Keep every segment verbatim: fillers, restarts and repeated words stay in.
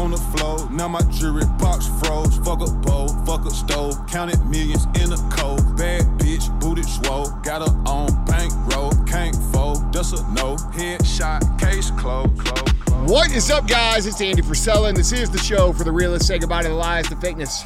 on the floor. Now my jewelry box froze. Fuck a bowl, fuck a stove. Counted millions in a cold. Bad bitch, booted swole. Got her on bankroll. Can't fold, that's a no. Headshot, case closed, closed, closed. What is up, guys? It's Andy Frisella, and this is the show for the realists. Say goodbye to the lies, the fakeness,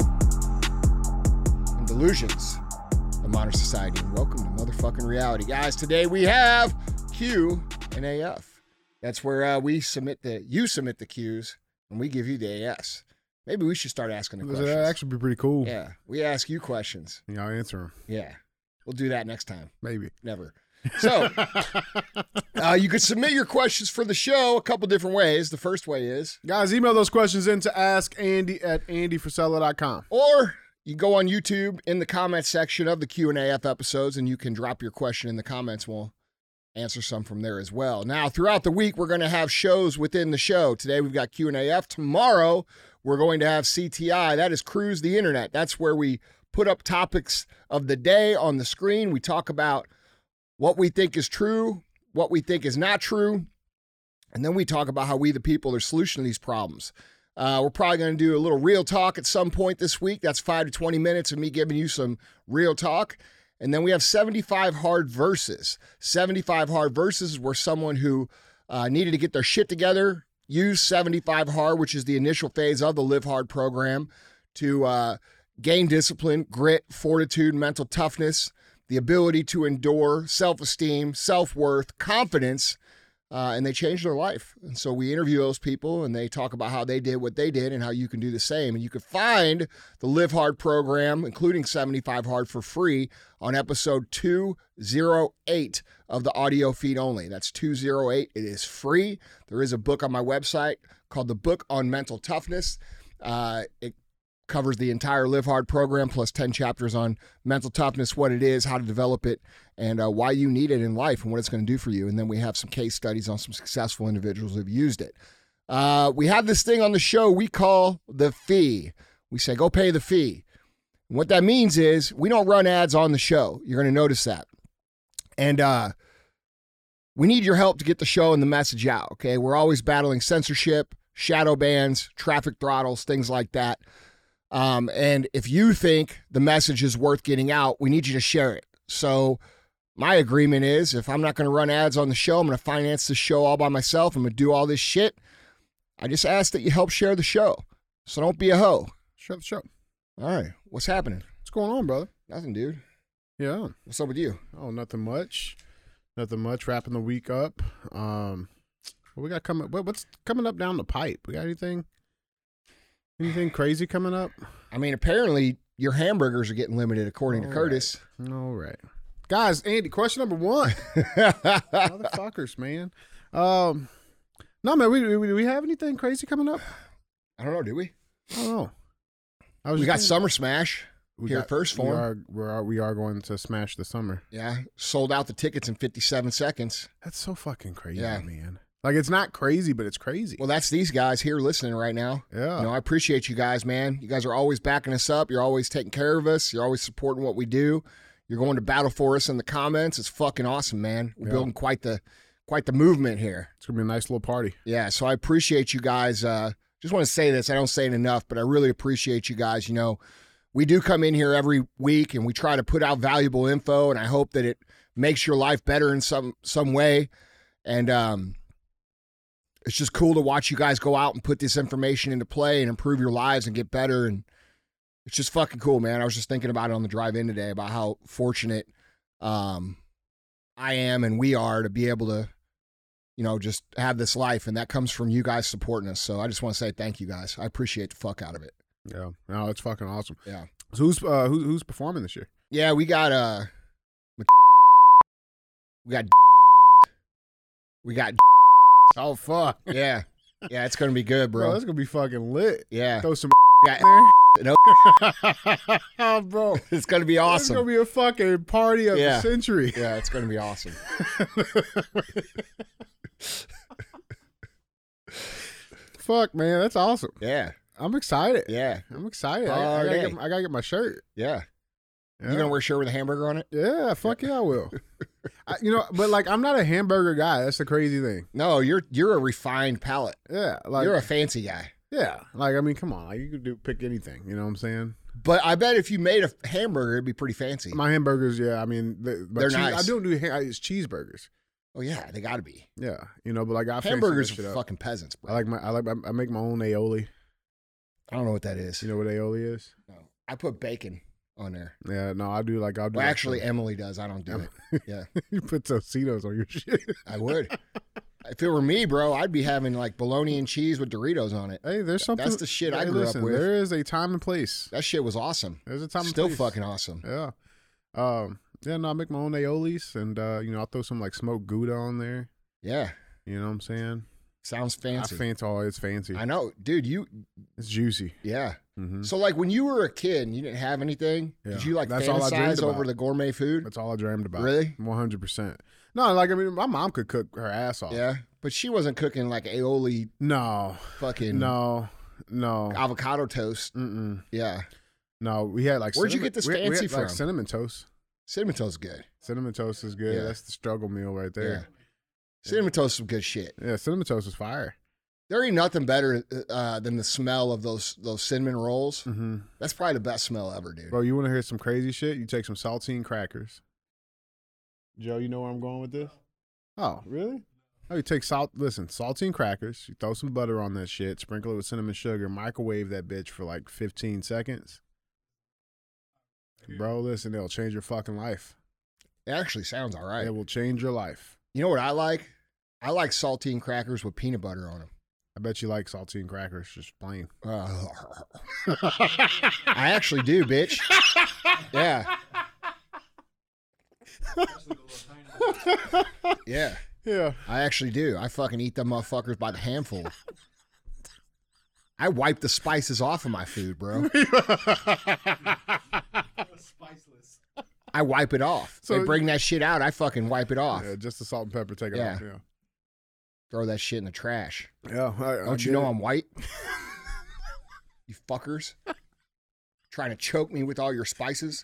and delusions of modern society. And welcome to motherfucking reality. Guys, today we have Q and A F. That's where uh, we submit the, you submit the Qs, and we give you the A S. Maybe we should start asking the questions. That'd actually be pretty cool. Yeah, we ask you questions. Yeah, I'll answer them. Yeah, we'll do that next time. Maybe. Never. So, uh, you can submit your questions for the show a couple different ways. The first way is, Guys, email those questions in to askandy at andy frisella dot com. or you go on YouTube in the comments section of the Q and A F episodes, and you can drop your question in the comments. We'll answer some from there as well. Now, throughout the week, we're going to have shows within the show. Today, we've got Q and A F. Tomorrow, we're going to have C T I. That is Cruise the Internet. That's where we put up topics of the day on the screen. We talk about what we think is true, what we think is not true, and then we talk about how we, the people, are solution to these problems. Uh, we're probably going to do a little real talk at some point this week. That's five to twenty minutes of me giving you some real talk. And then we have seventy-five hard verses. seventy-five hard verses is where someone who uh, needed to get their shit together used seventy-five hard, which is the initial phase of the Live Hard program, to uh, gain discipline, grit, fortitude, mental toughness, the ability to endure, self-esteem, self-worth, confidence, uh, and they changed their life. And so we interview those people, and they talk about how they did what they did and how you can do the same. And you can find the Live Hard program, including seventy-five hard, for free on episode two oh eight of the audio feed only. That's two oh eight. It is free. There is a book on my website called The Book on Mental Toughness. Uh, it covers the entire Live Hard program, plus ten chapters on mental toughness, what it is, how to develop it, and uh, why you need it in life and what it's going to do for you. And then we have some case studies on some successful individuals who have used it. Uh, we have this thing on the show we call the fee. We say, go pay the fee. And what that means is we don't run ads on the show. You're going to notice that. And uh, we need your help to get the show and the message out, okay? We're always battling censorship, shadow bans, traffic throttles, things like that. Um, and if you think the message is worth getting out, we need you to share it. So my agreement is, if I'm not going to run ads on the show, I'm going to finance the show all by myself. I'm going to do all this shit. I just ask that you help share the show. So don't be a hoe. Share the show. All right. What's happening? What's going on, brother? Nothing, dude. Yeah. What's up with you? Oh, nothing much. Nothing much. Wrapping the week up. Um, what we got coming? What, what's coming up down the pipe? We got anything? Anything crazy coming up? I mean, apparently your hamburgers are getting limited, according All to Curtis. Right. All right. Guys, Andy, question number one. Motherfuckers, man. Um, no, man, we, we, do we have anything crazy coming up? I don't know, do we? I don't know. I was we got thinking, Summer Smash we here got, first we form. are, we, are, we are going to smash the summer. Yeah, sold out the tickets in fifty-seven seconds. That's so fucking crazy, Yeah. man. Like, it's not crazy, but it's crazy. Well, that's these guys here listening right now. Yeah. You know, I appreciate you guys, man. You guys are always backing us up. You're always taking care of us. You're always supporting what we do. You're going to battle for us in the comments. It's fucking awesome, man. We're Yeah. building quite the quite the movement here. It's going to be a nice little party. Yeah, so I appreciate you guys. Uh, just want to say this. I don't say it enough, but I really appreciate you guys. You know, we do come in here every week, and we try to put out valuable info, and I hope that it makes your life better in some some way. And, um, it's just cool to watch you guys go out and put this information into play and improve your lives and get better. And it's just fucking cool, man. I was just thinking about it on the drive in today about how fortunate um, I am and we are to be able to, you know, just have this life. And that comes from you guys supporting us. So I just want to say thank you guys. I appreciate the fuck out of it. Yeah. No, it's fucking awesome. Yeah. So who's uh, who, who's performing this year? Yeah, we got uh, we got we got Oh, fuck. yeah. Yeah, it's going to be good, bro. Bro, that's going to be fucking lit. Yeah. Throw some Got, there. Oh, bro. It's going to be It's awesome. going to be a fucking party of Yeah. the century. Yeah, it's going to be awesome. Fuck, man. That's awesome. Yeah. I'm excited. Yeah. I'm excited. I, I, gotta Party. get, my- I gotta get my shirt. Yeah. Yeah. You going to wear a shirt with a hamburger on it? Yeah, fuck yeah, I will. I, you know, but like, I'm not a hamburger guy. That's the crazy thing. No, you're you're a refined palate. Yeah, like you're a fancy guy. Yeah, like I mean, come on, like you could do pick anything. You know what I'm saying? But I bet if you made a hamburger, it'd be pretty fancy. My hamburgers, yeah, I mean, they, but They're cheese, nice. I don't do ha- it's cheeseburgers. Oh yeah, they got to be. Yeah, you know, but like I Hamburgers fancy that are shit fucking peasants, up. bro. I like my, I like, I make my own aioli. I don't know what that is. You know what aioli is? No, I put bacon on there. Yeah, no, I do like I'll do. Well, like actually, some- Emily does. I don't do it. Yeah, you put Tostitos on your shit. I would. If it were me, bro, I'd be having like bologna and cheese with Doritos on it. Hey, there's something. That's the shit I hey, grew listen, up with. There is a time and place. That shit was awesome. There's a time and Still place. fucking awesome. Yeah. Um. Yeah. No, I make my own aiolis, and uh, you know, I'll throw some like smoked Gouda on there. Yeah, You know what I'm saying? sounds fancy. I fancy. Oh, it's fancy. I know, dude. You, It's juicy. yeah. Mm-hmm. So like when you were a kid and you didn't have anything, Yeah. did you like That's all I dreamed fantasize over about. the gourmet food? That's all I dreamed about. Really? One hundred percent. No, like I mean, my mom could cook her ass off. Yeah, but she wasn't cooking like aioli, No. fucking No. No. avocado toast. Mm-mm. Yeah, No. We had like. Where'd you cinnamon- get this we, we fancy had, like from? cinnamon toast. cinnamon toast is good. Cinnamon toast is good. Yeah. That's the struggle meal right Yeah, there. cinnamon toast is some good shit. Yeah, cinnamon toast is fire. There ain't nothing better uh, than the smell of those those cinnamon rolls. Mm-hmm. That's probably the best smell ever, dude. Bro, you want to hear some crazy shit? You take some saltine crackers. Joe, you know where I'm going with this? Oh, really? Oh, you take salt. Listen, saltine crackers. You throw some butter on that shit. Sprinkle it with cinnamon sugar. Microwave that bitch for like fifteen seconds. Bro, listen, it'll change your fucking life. It actually sounds all right. It will change your life. You know what I like? I like saltine crackers with peanut butter on them. I bet you like saltine crackers, just plain. Uh, I actually do, bitch. Yeah. Yeah, Yeah. I actually do. I fucking eat them motherfuckers by the handful. I wipe the spices off of my food, bro. I wipe it off. So- they bring that shit out. I fucking wipe it off. Yeah, just the salt and pepper, take it Yeah. off. Yeah. Throw that shit in the trash. Yeah. I, I Don't you get know it. I'm white? You fuckers. Trying to choke me with all your spices.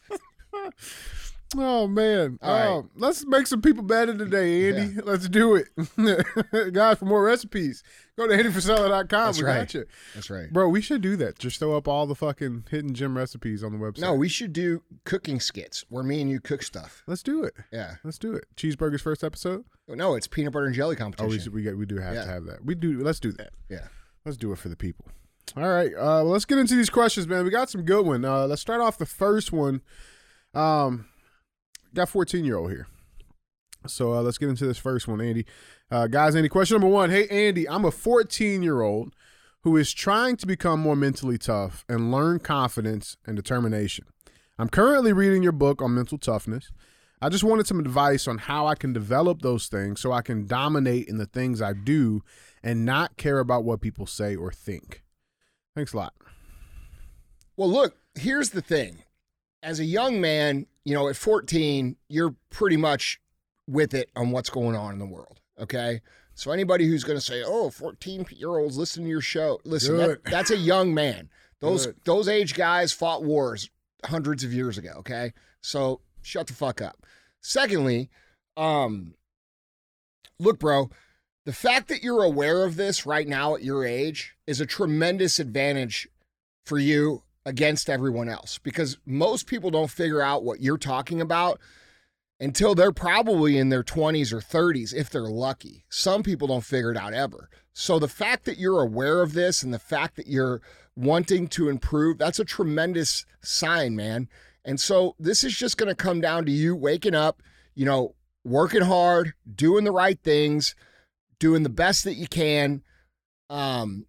Oh man! All right. Oh, let's make some people better today, Andy. Let's do it, guys. For more recipes, go to andy frisella dot com. That's we right. got you, That's right. bro. We should do that. Just throw up all the fucking hidden gem recipes on the website. No, we should do cooking skits where me and you cook stuff. let's do it. Yeah. Let's do it. Cheeseburgers first episode. No, it's peanut butter and jelly Oh, competition. we should, we get we do have Yeah. to have that. We do. Let's do that. Yeah. Let's do it for the people. All right. Uh, well, let's get into these questions, man. We got some good one. Uh, let's start off the first one. Um, got fourteen year old here. So uh, let's get into this first one, Andy. Uh, guys, Andy, question number one. Hey, Andy, I'm a fourteen year old who is trying to become more mentally tough and learn confidence and determination. I'm currently reading your book on mental toughness. I just wanted some advice on how I can develop those things so I can dominate in the things I do and not care about what people say or think. Thanks a lot. Well, look, here's the thing. As a young man, you know, at fourteen, you're pretty much with it on what's going on in the world. Okay. So anybody who's going to say, oh, fourteen year olds listen to your show, listen, Do that, it. that's a young man. Those, Do it. those age guys fought wars hundreds of years ago. Okay. So shut the fuck up. Secondly, um, look, bro, the fact that you're aware of this right now at your age is a tremendous advantage for you against everyone else, because most people don't figure out what you're talking about until they're probably in their twenties or thirties, if they're lucky. Some people don't figure it out ever. So the fact that you're aware of this and the fact that you're wanting to improve, that's a tremendous sign, man. And so this is just going to come down to you waking up, you know, working hard, doing the right things, doing the best that you can. Um,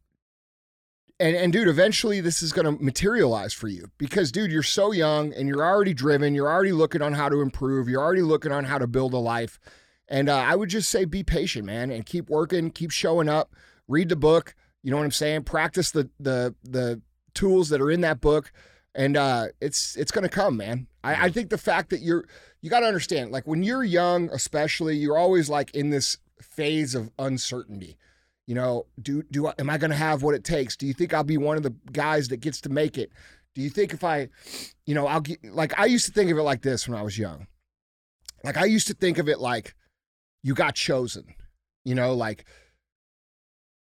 and, and dude, eventually this is going to materialize for you because, dude, you're so young and you're already driven. You're already looking on how to improve. You're already looking on how to build a life. And uh, I would just say be patient, man, and keep working, keep showing up, read the book. You know what I'm saying? Practice the the the tools that are in that book. And uh, it's it's going to come, man. I, I think the fact that you're, you got to understand, like when you're young, especially, you're always like in this phase of uncertainty. You know, do do I, am I going to have what it takes? Do you think I'll be one of the guys that gets to make it? Do you think if I, you know, I'll get, like I used to think of it like this when I was young. Like I used to think of it like you got chosen, you know, like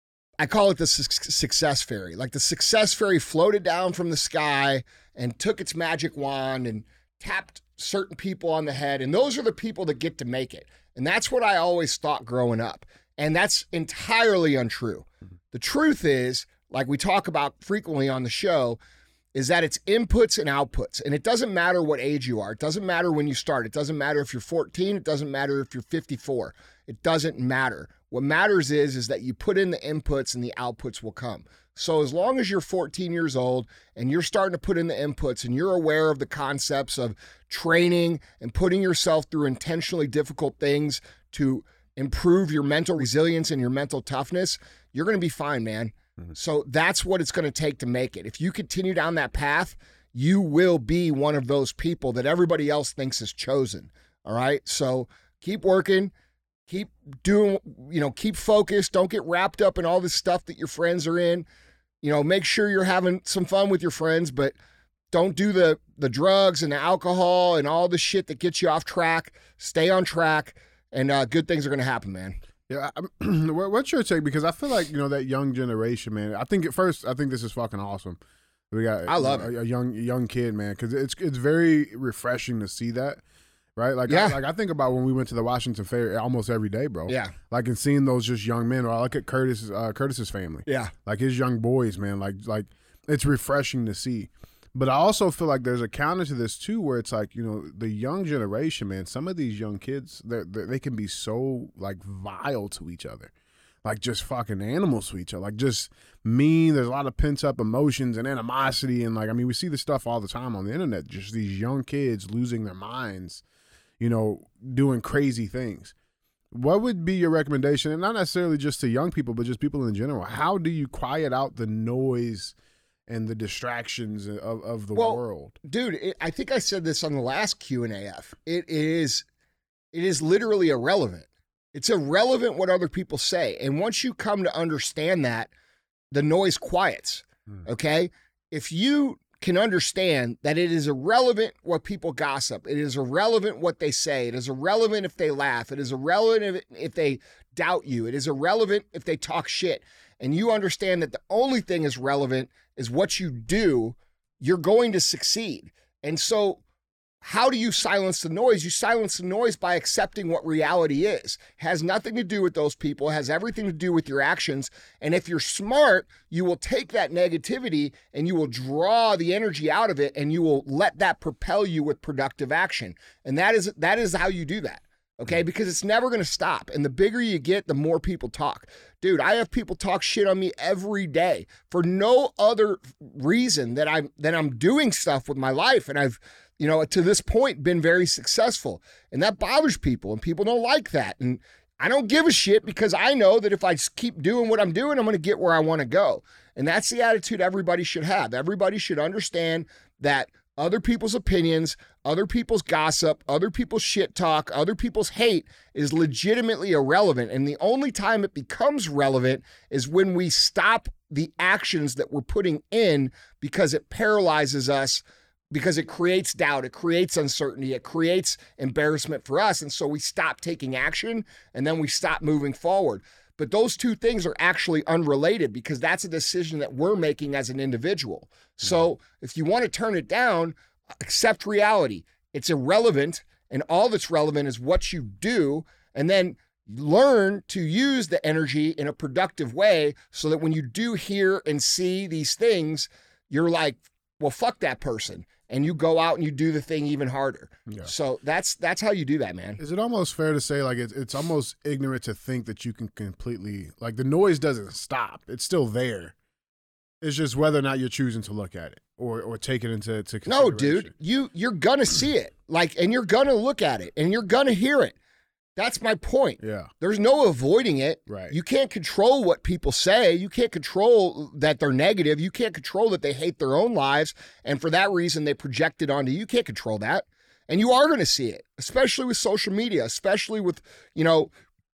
I call it the su- success fairy. Like the success fairy floated down from the sky and took its magic wand and tapped certain people on the head. And those are the people that get to make it. And that's what I always thought growing up. And that's entirely untrue. The truth is, like we talk about frequently on the show, is that it's inputs and outputs. And it doesn't matter what age you are. It doesn't matter when you start. It doesn't matter if you're fourteen. It doesn't matter if you're fifty-four. It doesn't matter. What matters is, is that you put in the inputs and the outputs will come. So as long as you're fourteen years old and you're starting to put in the inputs and you're aware of the concepts of training and putting yourself through intentionally difficult things to improve your mental resilience and your mental toughness, you're going to be fine, man. Mm-hmm. So that's what it's going to take to make it. If you continue down that path, you will be one of those people that everybody else thinks is chosen. All right. So keep working, keep doing, you know, keep focused. Don't get wrapped up in all this stuff that your friends are in. You know, make sure you're having some fun with your friends, but don't do the, the drugs and the alcohol and all the shit that gets you off track. Stay on track, and uh, good things are going to happen, man. Yeah, I'm, what's your take? Because I feel like, you know, that young generation, man. I think at first, I think this is fucking awesome. We got, I love you know, it. a young young kid, man, because it's it's very refreshing to see that, right? Like, yeah. I, like I think about when we went to the Washington Fair almost every day, bro. Yeah. Like, and seeing those just young men. Or I look at Curtis, uh, Curtis's family. Yeah. Like his young boys, man. Like like it's refreshing to see. But I also feel like there's a counter to this too, where it's like, you know, the young generation, man. Some of these young kids, they they can be so like vile to each other, like just fucking animals to each other, like just mean. There's a lot of pent up emotions and animosity, and like I mean, we see this stuff all the time on the internet. Just these young kids losing their minds, you know, doing crazy things. What would be your recommendation, and not necessarily just to young people, but just people in general? How do you quiet out the noise and the distractions of, of the well, world? Dude, it, I think I said this on the last Q and A F. It is, it is literally irrelevant. It's irrelevant what other people say. And once you come to understand that, the noise quiets, hmm. okay? If you can understand that it is irrelevant what people gossip, it is irrelevant what they say, it is irrelevant if they laugh, it is irrelevant if, if they doubt you, it is irrelevant if they talk shit, and you understand that the only thing is relevant is what you do, you're going to succeed. And so how do you silence the noise? You silence the noise by accepting what reality is. It has nothing to do with those people. It has everything to do with your actions. And if you're smart, you will take that negativity and you will draw the energy out of it, and you will let that propel you with productive action. And that is that is how you do that. Okay, because it's never going to stop. And the bigger you get, the more people talk. Dude, I have people talk shit on me every day for no other reason that I'm that I'm doing stuff with my life. And I've, you know, to this point been very successful. And that bothers people, and people don't like that. And I don't give a shit, because I know that if I keep doing what I'm doing, I'm going to get where I want to go. And that's the attitude everybody should have. Everybody should understand that other people's opinions, other people's gossip, other people's shit talk, other people's hate is legitimately irrelevant. And the only time it becomes relevant is when we stop the actions that we're putting in, because it paralyzes us, because it creates doubt, it creates uncertainty, it creates embarrassment for us. And so we stop taking action, and then we stop moving forward. But those two things are actually unrelated, because that's a decision that we're making as an individual. So if you want to turn it down, accept reality. It's irrelevant, and all that's relevant is what you do, and then learn to use the energy in a productive way, so that when you do hear and see these things, you're like, well, fuck that person. And you go out and you do the thing even harder. Yeah. So that's that's how you do that, man. Is it almost fair to say, like, it's, it's almost ignorant to think that you can completely, like, the noise doesn't stop. It's still there. It's just whether or not you're choosing to look at it or or take it into to consideration. No, dude, you, you're going to see it, like, and you're going to look at it, and you're going to hear it. That's my point. Yeah. There's no avoiding it. Right. You can't control what people say. You can't control that they're negative. You can't control that they hate their own lives, and for that reason they project it onto you. You can't control that. And you are going to see it, especially with social media, especially with, you know,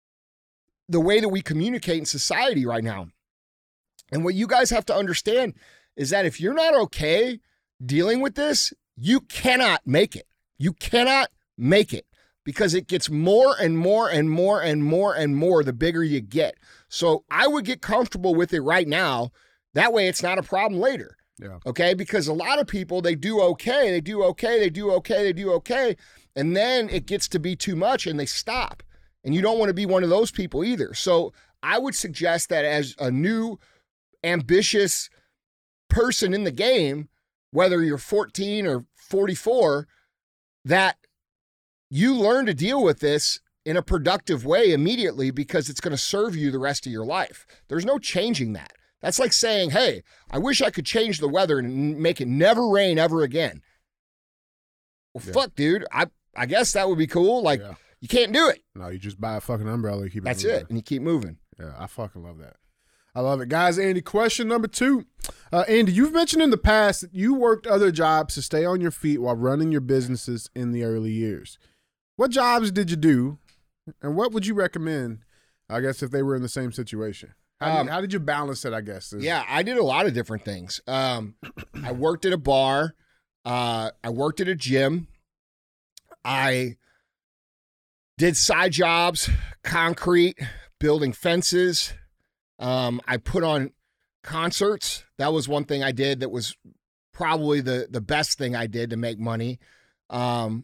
the way that we communicate in society right now. And what you guys have to understand is that if you're not okay dealing with this, you cannot make it. You cannot make it. because it gets more and more and more and more and more the bigger you get. So I would get comfortable with it right now. That way it's not a problem later. Yeah. Okay. Because a lot of people, they do okay. They do okay. They do okay. They do okay. And then it gets to be too much and they stop. And you don't want to be one of those people either. So I would suggest that as a new ambitious person in the game, whether you're fourteen or forty-four, that you learn to deal with this in a productive way immediately, because it's going to serve you the rest of your life. There's no changing that. That's like saying, hey, I wish I could change the weather and make it never rain ever again. Well, yeah. fuck, dude. I, I guess that would be cool. Like, yeah. you can't do it. No, you just buy a fucking umbrella and keep it That's moving. it, and you keep moving. Yeah, I fucking love that. I love it. Guys, Andy, question number two. Uh, Andy, you've mentioned in the past that you worked other jobs to stay on your feet while running your businesses in the early years. What jobs did you do, and what would you recommend, I guess, if they were in the same situation? How, um, did, how did you balance it, I guess? Is, yeah, I did a lot of different things. Um, I worked at a bar. Uh, I worked at a gym. I did side jobs, concrete, building fences. Um, I put on concerts. That was one thing I did that was probably the, the best thing I did to make money. Um,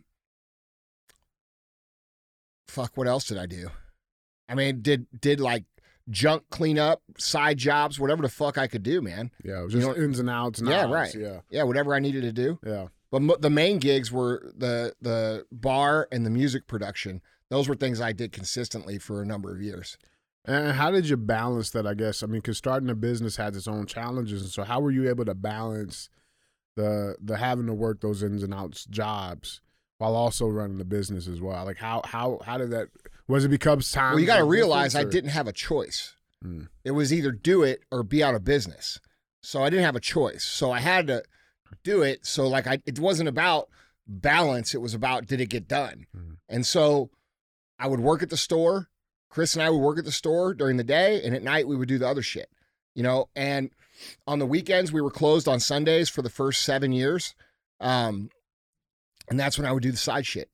fuck, what else did I do? I mean, did did like junk cleanup, side jobs, whatever the fuck I could do, man. Yeah, it was just you know, ins and outs. And yeah, outs. right. Yeah, yeah, whatever I needed to do. Yeah. But mo- the main gigs were the the bar and the music production. Those were things I did consistently for a number of years. And how did you balance that, I guess? I mean, because starting a business has its own challenges. And so how were you able to balance the the having to work those ins and outs jobs while also running the business as well? Like, how how how did that – was it because time? Well, you got to realize I didn't have a choice. Hmm. It was either do it or be out of business. So I didn't have a choice. So I had to do it. So, like, I it wasn't about balance. It was about did it get done? Hmm. And so I would work at the store. Chris and I would work at the store during the day, and at night we would do the other shit, you know, and on the weekends we were closed on Sundays for the first seven years. Um, and that's when I would do the side shit.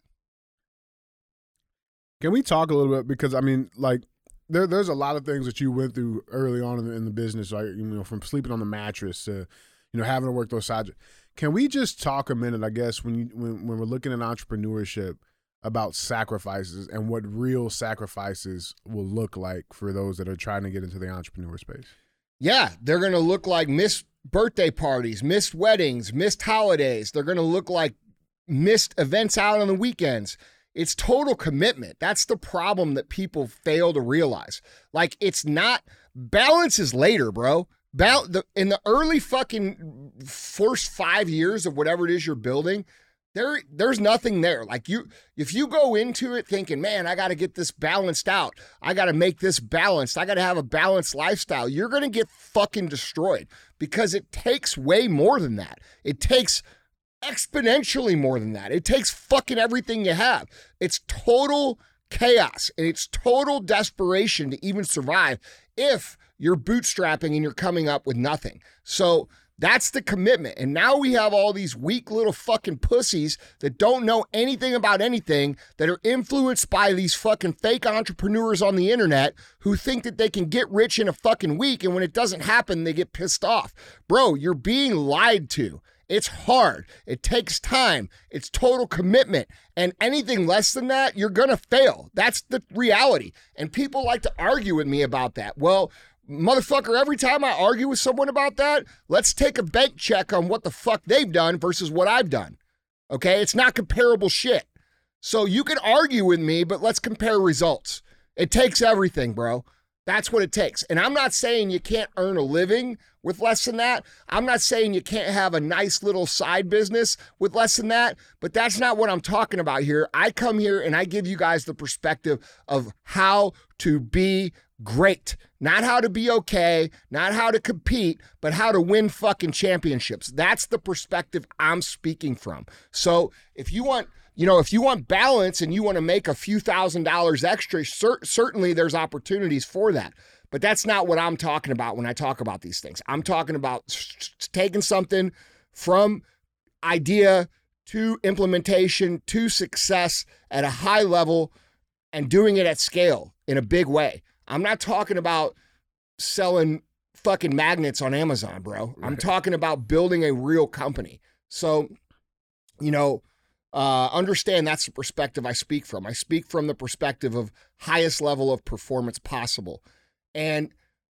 Can we talk a little bit? Because I mean, like there, there's a lot of things that you went through early on in the, in the business, like, you know, from sleeping on the mattress to, you know, having to work those side. Can we just talk a minute, I guess, when you, when, when we're looking at entrepreneurship, about sacrifices and what real sacrifices will look like for those that are trying to get into the entrepreneur space? Yeah, they're going to look like missed birthday parties, missed weddings, missed holidays. They're going to look like missed events out on the weekends. It's total commitment. That's the problem that people fail to realize. Like, it's not – balance is later, bro. Bal- the, in the early fucking first five years of whatever it is you're building – There, there's nothing there. Like you, if you go into it thinking, man, I got to get this balanced out. I got to make this balanced. I got to have a balanced lifestyle. You're going to get fucking destroyed because it takes way more than that. It takes exponentially more than that. It takes fucking everything you have. It's total chaos and it's total desperation to even survive if you're bootstrapping and you're coming up with nothing. So that's the commitment. And now we have all these weak little fucking pussies that don't know anything about anything, that are influenced by these fucking fake entrepreneurs on the internet who think that they can get rich in a fucking week, and when it doesn't happen, they get pissed off. Bro, you're being lied to. It's hard. It takes time. It's total commitment. And anything less than that, you're going to fail. That's the reality. And people like to argue with me about that. Well, motherfucker, every time I argue with someone about that, let's take a bank check on what the fuck they've done versus what I've done. Okay? It's not comparable shit. So you can argue with me, but let's compare results. It takes everything, bro. That's what it takes. And I'm not saying you can't earn a living with less than that. I'm not saying you can't have a nice little side business with less than that, but that's not what I'm talking about here. I come here and I give you guys the perspective of how to be great. Not how to be okay, not how to compete, but how to win fucking championships. That's the perspective I'm speaking from. So if you want, you know, if you want balance and you want to make a few thousand dollars extra, cer- certainly there's opportunities for that. But that's not what I'm talking about when I talk about these things. I'm talking about taking something from idea to implementation to success at a high level and doing it at scale in a big way. I'm not talking about selling fucking magnets on Amazon, bro. Right. I'm talking about building a real company. So, you know, uh, understand that's the perspective I speak from. I speak from the perspective of highest level of performance possible. And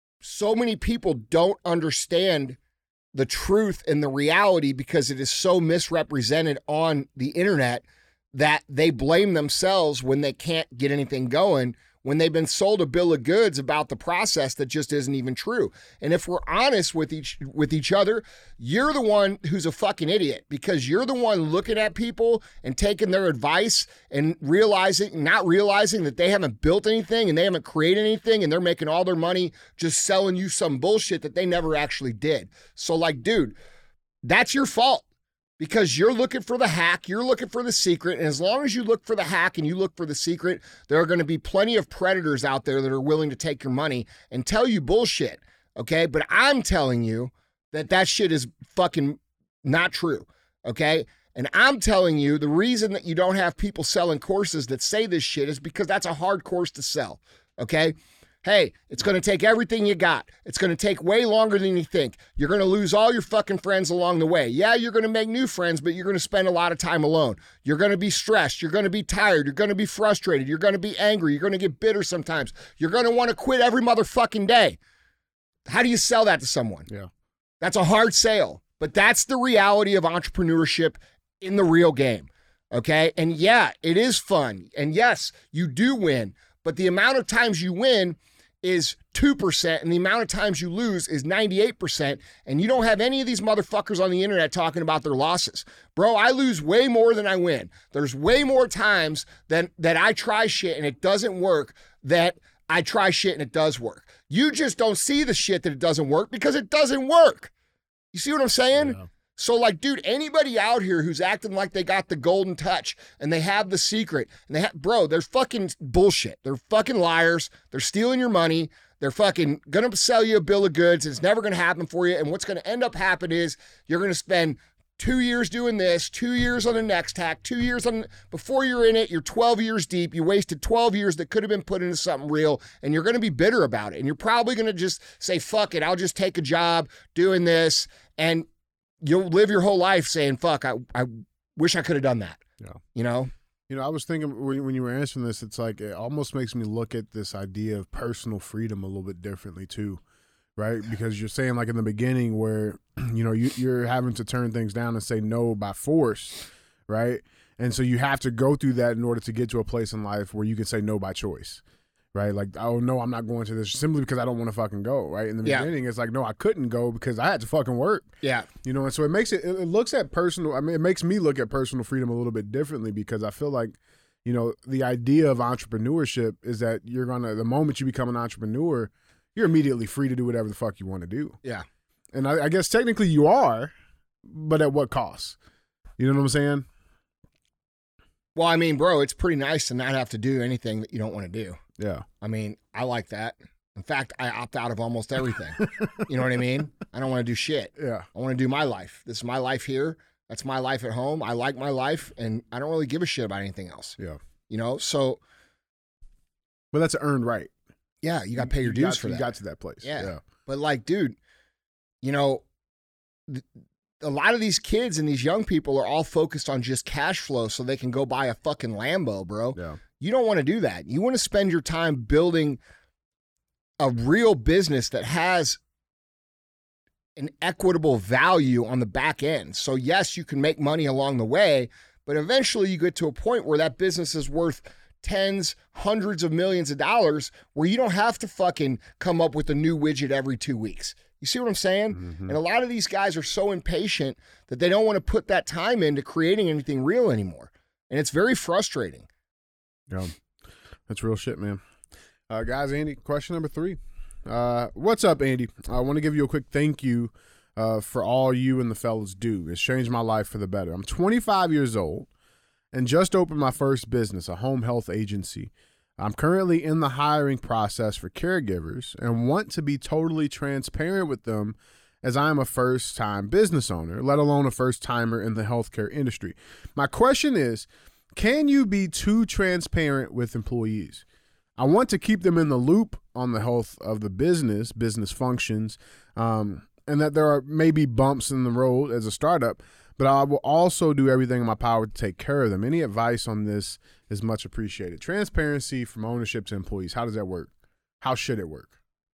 so many people don't understand the truth and the reality because it is so misrepresented on the internet that they blame themselves when they can't get anything going, when they've been sold a bill of goods about the process that just isn't even true. And if we're honest with each with each other, you're the one who's a fucking idiot because you're the one looking at people and taking their advice and realizing, not realizing that they haven't built anything and they haven't created anything and they're making all their money just selling you some bullshit that they never actually did. So like, dude, that's your fault. Because you're looking for the hack, you're looking for the secret, and as long as you look for the hack and you look for the secret, there are going to be plenty of predators out there that are willing to take your money and tell you bullshit, okay? But I'm telling you that that shit is fucking not true, okay? And I'm telling you the reason that you don't have people selling courses that say this shit is because that's a hard course to sell, okay? Hey, it's going to take everything you got. It's going to take way longer than you think. You're going to lose all your fucking friends along the way. Yeah, you're going to make new friends, but you're going to spend a lot of time alone. You're going to be stressed. You're going to be tired. You're going to be frustrated. You're going to be angry. You're going to get bitter sometimes. You're going to want to quit every motherfucking day. How do you sell that to someone? Yeah. That's a hard sale, but that's the reality of entrepreneurship in the real game, okay? And yeah, it is fun. And yes, you do win, but the amount of times you win is two percent and the amount of times you lose is ninety-eight percent, and you don't have any of these motherfuckers on the internet talking about their losses. Bro, I lose way more than I win. There's way more times than that I try shit and it doesn't work that I try shit and it does work. You just don't see the shit that it doesn't work because it doesn't work. You see what I'm saying? Yeah. So like, dude, anybody out here who's acting like they got the golden touch and they have the secret and they have, bro, they're fucking bullshit. They're fucking liars. They're stealing your money. They're fucking going to sell you a bill of goods. It's never going to happen for you. And what's going to end up happening is you're going to spend two years doing this, two years on the next hack, two years on, before you're in it, you're twelve years deep. You wasted twelve years that could have been put into something real, and you're going to be bitter about it. And you're probably going to just say, fuck it, I'll just take a job doing this. And you'll live your whole life saying, fuck, I, I wish I could have done that. Yeah. You know? You know, I was thinking when, when you were answering this, it's like it almost makes me look at this idea of personal freedom a little bit differently too, right? Because you're saying like in the beginning where, you know, you, you're having to turn things down and say no by force, right? And so you have to go through that in order to get to a place in life where you can say no by choice. Right, like, oh no, I'm not going to this simply because I don't want to fucking go. Right, in the yeah. beginning, it's like, no, I couldn't go because I had to fucking work. Yeah, you know, and so it makes it. It looks at personal. I mean, it makes me look at personal freedom a little bit differently because I feel like, you know, the idea of entrepreneurship is that you're gonna. The moment you become an entrepreneur, you're immediately free to do whatever the fuck you want to do. Yeah, and I, I guess technically you are, but at what cost? You know what I'm saying? Well, I mean, bro, it's pretty nice to not have to do anything that you don't want to do. Yeah. I mean, I like that. In fact, I opt out of almost everything. You know what I mean? I don't want to do shit. Yeah. I want to do my life. This is my life here. That's my life at home. I like my life, and I don't really give a shit about anything else. Yeah. You know, so. But that's an earned right. Yeah, you got to pay your dues got, for that. You got to that place. Yeah. yeah. But like, dude, you know, th- a lot of these kids and these young people are all focused on just cash flow so they can go buy a fucking Lambo, bro. Yeah. You don't want to do that. You want to spend your time building a real business that has an equitable value on the back end. So yes, you can make money along the way, but eventually you get to a point where that business is worth tens, hundreds of millions of dollars where you don't have to fucking come up with a new widget every two weeks. You see what I'm saying? Mm-hmm. And a lot of these guys are so impatient that they don't want to put that time into creating anything real anymore. And it's very frustrating. Yeah, that's real shit, man. Uh, guys, Andy, question number three. Uh, what's up, Andy? I want to give you a quick thank you uh, for all you and the fellas do. It's changed my life for the better. I'm twenty-five years old and just opened my first business, a home health agency. I'm currently in the hiring process for caregivers and want to be totally transparent with them as I am a first-time business owner, let alone a first-timer in the healthcare industry. My question is, can you be too transparent with employees? I want to keep them in the loop on the health of the business, business functions, um, and that there are maybe bumps in the road as a startup, but I will also do everything in my power to take care of them. Any advice on this is much appreciated. Transparency from ownership to employees, how does that work? How should it work?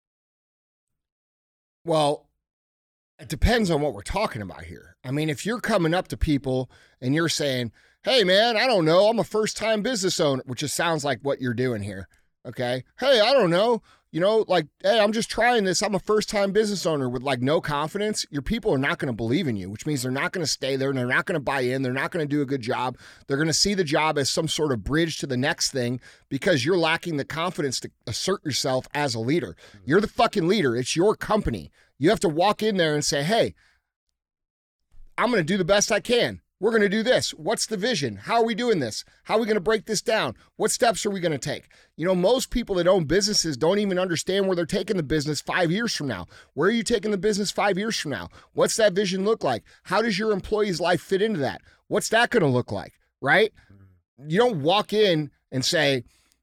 Well, it depends on what we're talking about here. I mean, if you're coming up to people and you're saying, hey, man, I don't know, I'm a first-time business owner, which just sounds like what you're doing here, okay? Hey, I don't know, you know, like, hey, I'm just trying this. I'm a first-time business owner with, like, no confidence. Your people are not going to believe in you, which means they're not going to stay there, and they're not going to buy in. They're not going to do a good job. They're going to see the job as some sort of bridge to the next thing because you're lacking the confidence to assert yourself as a leader. You're the fucking leader. It's your company. You have to walk in there and say, hey, I'm going to do the best I can. We're going to do this. What's the vision? How are we doing this? How are we going to break this down? What steps are we going to take? You know, most people that own businesses don't even understand where they're taking the business five years from now. Where are you taking the business five years from now? What's that vision look like? How does your employee's life fit into that? What's that going to look like, right? You don't walk in and say,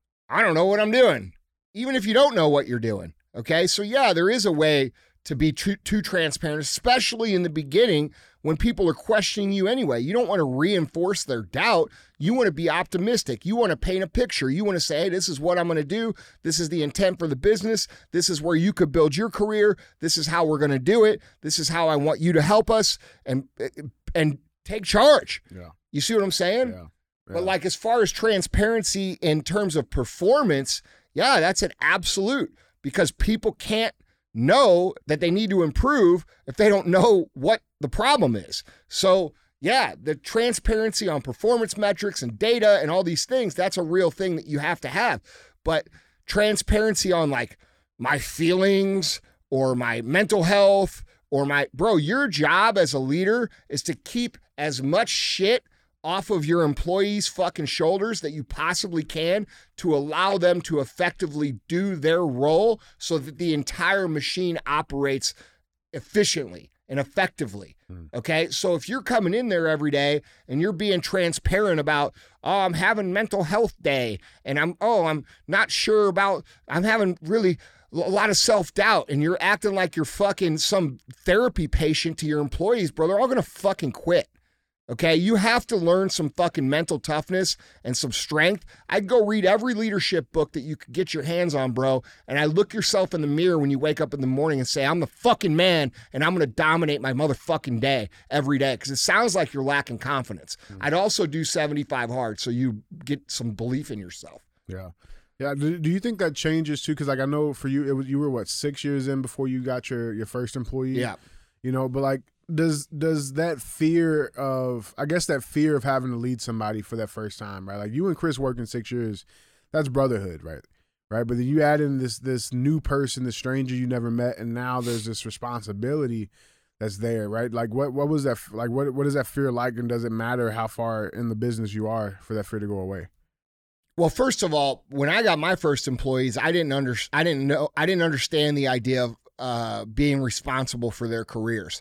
I don't know what I'm doing, even if you don't know what you're doing, okay? So yeah, there is a way to be too, too transparent, especially in the beginning when people are questioning you anyway. You don't want to reinforce their doubt. You want to be optimistic. You want to paint a picture. You want to say, hey, this is what I'm going to do. This is the intent for the business. This is where you could build your career. This is how we're going to do it. This is how I want you to help us and and take charge. Yeah. You see what I'm saying? Yeah. Yeah. But like as far as transparency in terms of performance, yeah, that's an absolute, because people can't know that they need to improve if they don't know what the problem is. So yeah, the transparency on performance metrics and data and all these things, that's a real thing that you have to have. But transparency on like my feelings or my mental health or my, bro, your job as a leader is to keep as much shit off of your employees' fucking shoulders that you possibly can to allow them to effectively do their role so that the entire machine operates efficiently and effectively, okay? So if you're coming in there every day and you're being transparent about, oh, I'm having mental health day, and I'm, oh, I'm not sure about, I'm having really a lot of self-doubt, and you're acting like you're fucking some therapy patient to your employees, bro, they're all gonna fucking quit. Okay, you have to learn some fucking mental toughness and some strength. I'd go read every leadership book that you could get your hands on, bro. And I look yourself in the mirror when you wake up in the morning and say, I'm the fucking man and I'm going to dominate my motherfucking day every day. Because it sounds like you're lacking confidence. Mm-hmm. I'd also do seventy-five hard so you get some belief in yourself. Yeah. Yeah. Do, do you think that changes too? Because like I know for you, it was, you were what, six years in before you got your, your first employee? Yeah. You know, but like, Does does that fear of, I guess that fear of having to lead somebody for that first time, right? Like you and Chris working six years, that's brotherhood, right? Right. But then you add in this this new person, this stranger you never met, and now there's this responsibility that's there, right? Like what what was that like? What what is that fear like, and does it matter how far in the business you are for that fear to go away? Well, first of all, when I got my first employees, I didn't under I didn't know I didn't understand the idea of uh, being responsible for their careers.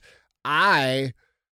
I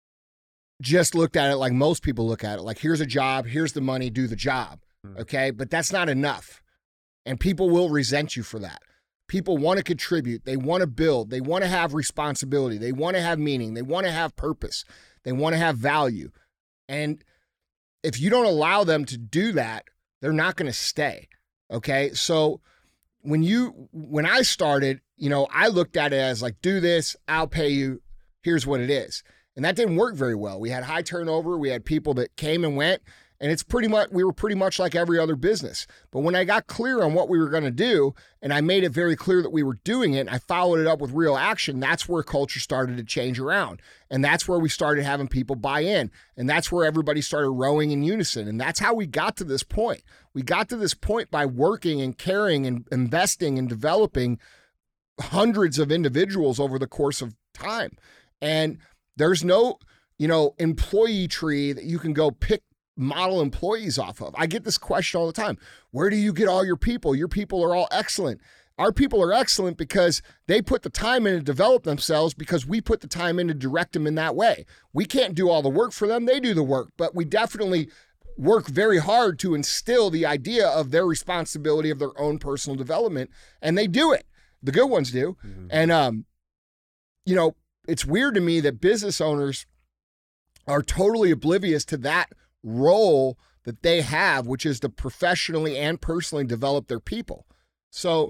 just looked at it like most people look at it, like here's a job, here's the money, do the job, okay? But that's not enough, and people will resent you for that. People want to contribute, they want to build, they want to have responsibility, they want to have meaning, they want to have purpose, they want to have value, and if you don't allow them to do that, they're not going to stay, okay? So when you, when I started, you know, I looked at it as like, do this, I'll pay you, here's what it is. And that didn't work very well. We had high turnover. We had people that came and went, and it's pretty much, we were pretty much like every other business. But when I got clear on what we were going to do, and I made it very clear that we were doing it, and I followed it up with real action, that's where culture started to change around. And that's where we started having people buy in. And that's where everybody started rowing in unison. And that's how we got to this point. We got to this point by working and caring and investing and developing hundreds of individuals over the course of time. And there's no, you know, employee tree that you can go pick model employees off of. I get this question all the time. Where do you get all your people? Your people are all excellent. Our people are excellent because they put the time in to develop themselves because we put the time in to direct them in that way. We can't do all the work for them. They do the work, but we definitely work very hard to instill the idea of their responsibility of their own personal development, and they do it. The good ones do. Mm-hmm. And, um, you know, it's weird to me that business owners are totally oblivious to that role that they have, which is to professionally and personally develop their people. So,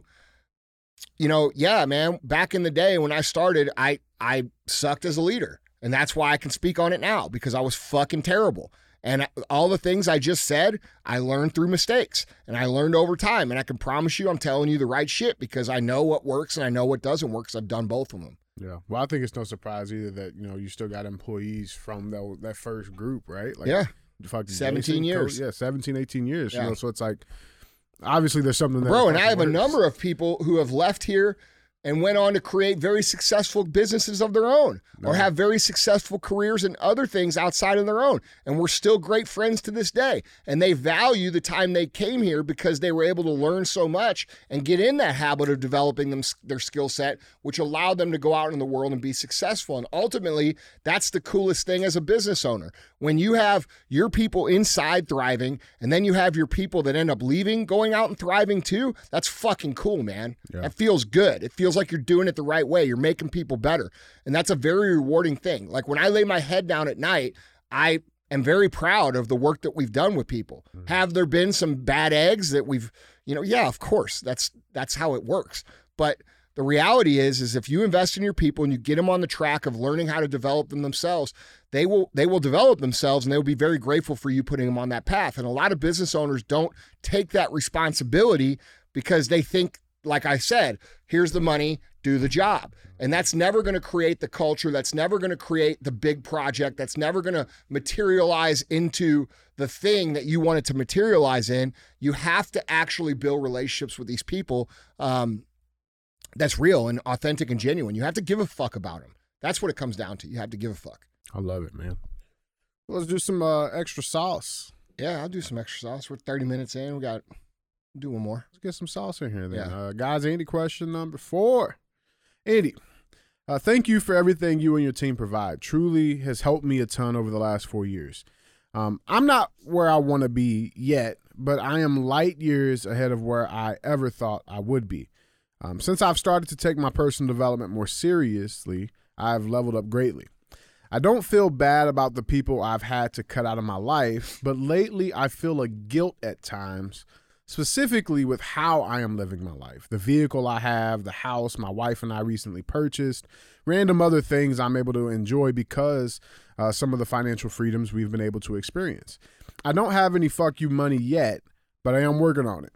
you know, yeah, man, back in the day when I started, I, I sucked as a leader, and that's why I can speak on it now, because I was fucking terrible. And all the things I just said, I learned through mistakes, and I learned over time. And I can promise you I'm telling you the right shit because I know what works and I know what doesn't work because I've done both of them. Yeah. Well, I think it's no surprise either that, you know, you still got employees from that, that first group, right? Like, yeah. Jason, seventeen years. Yeah, seventeen, eighteen years. Yeah. You know, so it's like, obviously there's something that Bro, and I have works. a number of people who have left here and went on to create very successful businesses of their own or No. have very successful careers in other things outside of their own. And we're still great friends to this day. And they value the time they came here because they were able to learn so much and get in that habit of developing them, their skill set, which allowed them to go out in the world and be successful. And ultimately, that's the coolest thing as a business owner. When you have your people inside thriving and then you have your people that end up leaving, going out and thriving too, that's fucking cool, man. Yeah. That feels good. It feels like you're doing it the right way. You're making people better. And that's a very rewarding thing. Like when I lay my head down at night, I am very proud of the work that we've done with people. Mm-hmm. Have there been some bad eggs that we've, you know, yeah, of course. That's that's how it works. But the reality is, is if you invest in your people and you get them on the track of learning how to develop them themselves, they will they will develop themselves and they will be very grateful for you putting them on that path. And a lot of business owners don't take that responsibility because they think, like I said, here's the money, do the job. And that's never going to create the culture. That's never going to create the big project. That's never going to materialize into the thing that you want it to materialize in. You have to actually build relationships with these people um, that's real and authentic and genuine. You have to give a fuck about them. That's what it comes down to. You have to give a fuck. I love it, man. Let's do some uh, extra sauce. Yeah, I'll do some extra sauce. We're thirty minutes in. We got do one more. Let's get some sauce in here then. Yeah. Uh, guys, Andy, question number four. Andy, uh, thank you for everything you and your team provide. Truly has helped me a ton over the last four years. Um, I'm not where I want to be yet, but I am light years ahead of where I ever thought I would be. Um, since I've started to take my personal development more seriously, I've leveled up greatly. I don't feel bad about the people I've had to cut out of my life, but lately I feel a guilt at times, specifically with how I am living my life. The vehicle I have, the house my wife and I recently purchased, random other things I'm able to enjoy because uh, some of the financial freedoms we've been able to experience. I don't have any fuck you money yet, but I am working on it.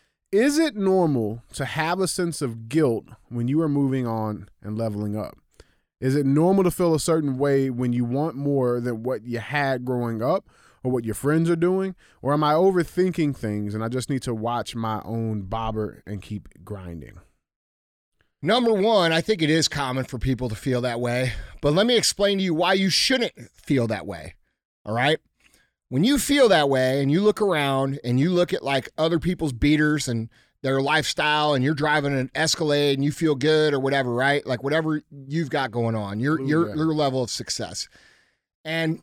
Is it normal to have a sense of guilt when you are moving on and leveling up? Is it normal to feel a certain way when you want more than what you had growing up or what your friends are doing? Or am I overthinking things and I just need to watch my own bobber and keep grinding? Number one, I think it is common for people to feel that way, but let me explain to you why you shouldn't feel that way, all right? When you feel that way and you look around and you look at like other people's beaters and their lifestyle and you're driving an Escalade and you feel good or whatever, right? Like whatever you've got going on, your Ooh, your yeah. your level of success. And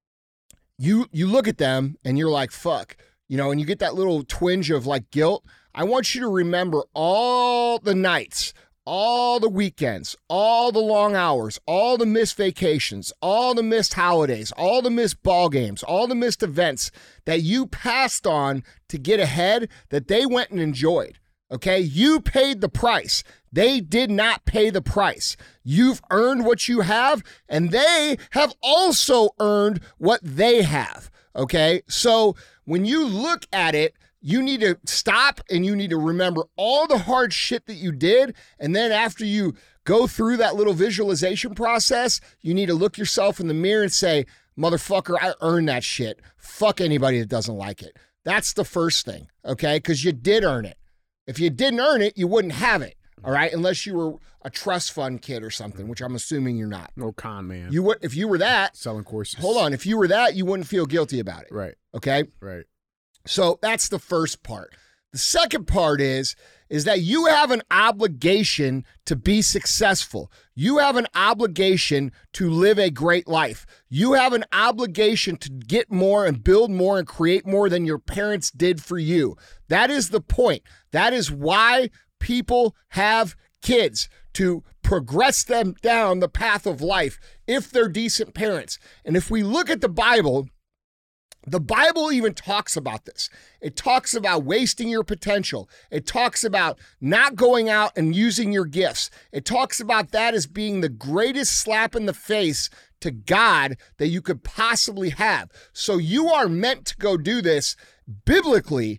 you you look at them and you're like, fuck, you know, and you get that little twinge of like guilt. I want you to remember all the nights, all the weekends, all the long hours, all the missed vacations, all the missed holidays, all the missed ball games, all the missed events that you passed on to get ahead that they went and enjoyed. Okay, you paid the price. They did not pay the price. You've earned what you have, and they have also earned what they have. Okay, so when you look at it, you need to stop and you need to remember all the hard shit that you did. And then after you go through that little visualization process, you need to look yourself in the mirror and say, motherfucker, I earned that shit. Fuck anybody that doesn't like it. That's the first thing, okay? Because you did earn it. If you didn't earn it, you wouldn't have it, all right? Unless you were a trust fund kid or something, which I'm assuming you're not. No con man. You would, if you were that, selling courses. hold on. If you were that, you wouldn't feel guilty about it. Right. Okay? Right. So that's the first part. The second part is, is that you have an obligation to be successful. You have an obligation to live a great life. You have an obligation to get more and build more and create more than your parents did for you. That is the point. That is why people have kids, to progress them down the path of life if they're decent parents. And if we look at the Bible, the Bible even talks about this. It talks about wasting your potential. It talks about not going out and using your gifts. It talks about that as being the greatest slap in the face to God that you could possibly have. So you are meant to go do this biblically,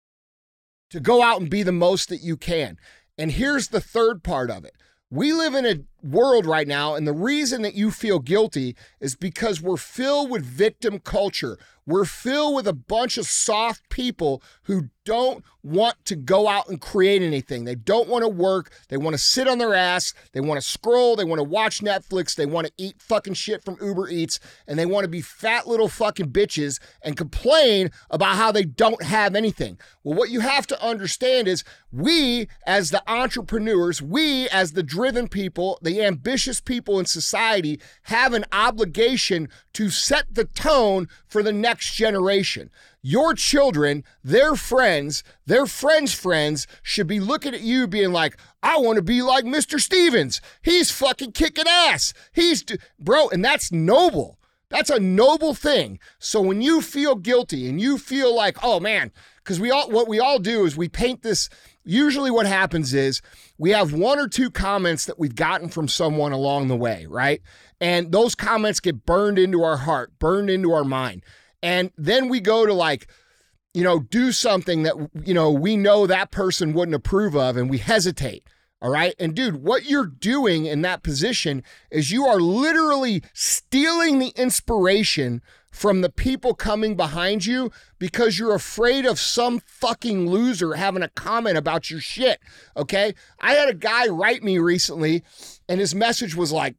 to go out and be the most that you can. And here's the third part of it. We live in a world right now, and the reason that you feel guilty is because we're filled with victim culture. We're filled with a bunch of soft people who don't want to go out and create anything. They don't want to work. They want to sit on their ass. They want to scroll. They want to watch Netflix. They want to eat fucking shit from Uber Eats, and they want to be fat little fucking bitches and complain about how they don't have anything. Well, what you have to understand is we, as the entrepreneurs, we, as the driven people, the ambitious people in society, have an obligation to set the tone for the next generation. Your children, their friends, their friends' friends should be looking at you being like, I want to be like Mister Stevens. He's fucking kicking ass. He's, bro, and that's noble. That's a noble thing. So when you feel guilty and you feel like, oh man, because we all, what we all do is we paint this. Usually what happens is we have one or two comments that we've gotten from someone along the way, right? And those comments get burned into our heart, burned into our mind. And then we go to like, you know, do something that, you know, we know that person wouldn't approve of, and we hesitate. All right. And dude, what you're doing in that position is you are literally stealing the inspiration from the people coming behind you because you're afraid of some fucking loser having a comment about your shit. Okay. I had a guy write me recently, and his message was like,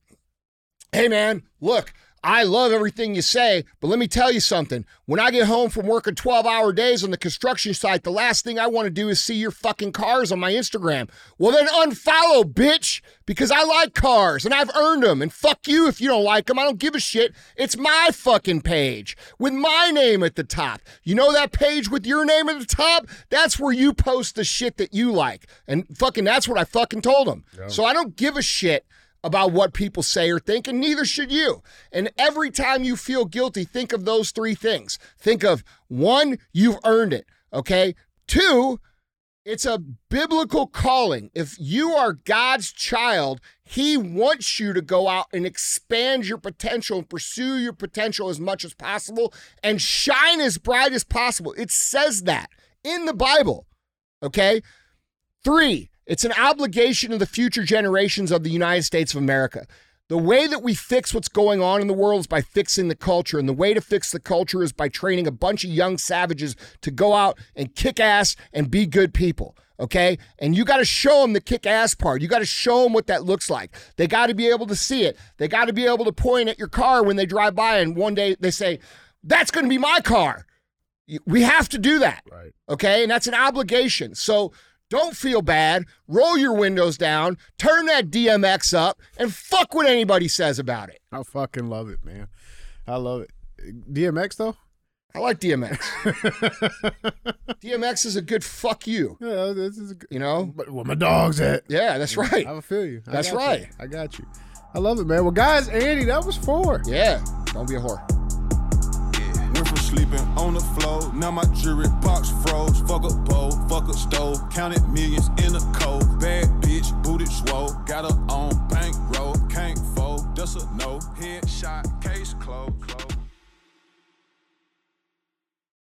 hey man, look, I love everything you say, but let me tell you something. When I get home from working twelve hour days on the construction site, the last thing I want to do is see your fucking cars on my Instagram. Well, then unfollow, bitch, because I like cars and I've earned them. And fuck you if you don't like them. I don't give a shit. It's my fucking page with my name at the top. You know that page with your name at the top? That's where you post the shit that you like. And fucking that's what I fucking told him. Yeah. So I don't give a shit about what people say or think, and neither should you. And every time you feel guilty, think of those three things. Think of, one, you've earned it, okay? Two, it's a biblical calling. If you are God's child, he wants you to go out and expand your potential and pursue your potential as much as possible and shine as bright as possible. It says that in the Bible, okay? Three, it's an obligation of the future generations of the United States of America. The way that we fix what's going on in the world is by fixing the culture. And the way to fix the culture is by training a bunch of young savages to go out and kick ass and be good people. Okay? And you got to show them the kick ass part. You got to show them what that looks like. They got to be able to see it. They got to be able to point at your car when they drive by and one day they say, that's going to be my car. We have to do that. Right. Okay? And that's an obligation. So don't feel bad. Roll your windows down. Turn that D M X up and fuck what anybody says about it. I fucking love it, man. I love it. D M X, though? I like D M X. D M X is a good fuck you. Yeah, this is a good, you know? But where my dog's at. Yeah, that's right. I feel you. I that's right. You. I got you. I love it, man. Well, guys, Andy, that was four. Yeah. Don't be a whore. Went from sleeping on the floor, now my jewelry box froze. Fuck a bowl, fuck a stove, counted millions in a cold. Bad bitch, booted swole, got her on bankroll, can't fold, just a no. Headshot, case closed.